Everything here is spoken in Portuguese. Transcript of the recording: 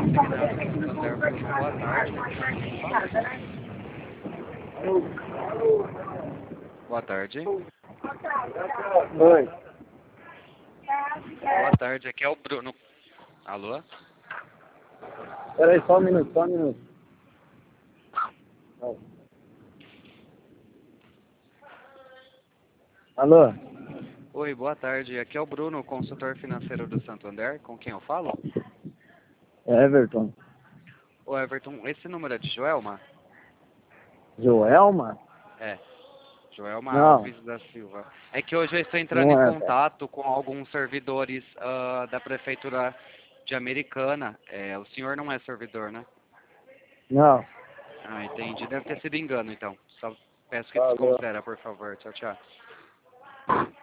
Segmento Santander Bruno, boa tarde. Boa tarde. Oi. Boa tarde, aqui é o Bruno. Alô? Peraí, só um minuto. Alô? Oi, boa tarde. Aqui é o Bruno, consultor financeiro do Santander. Com quem eu falo? Everton. Ô Everton, esse número é de Joelma? Joelma? É, Joelma Não, Alves da Silva. É que hoje eu estou entrando não em é, cara. contato com alguns servidores da Prefeitura de Americana. O senhor não é servidor, né? Não. Ah, entendi. Deve ter sido engano, então. Só peço que Valeu. desconsidera, por favor. Tchau, tchau.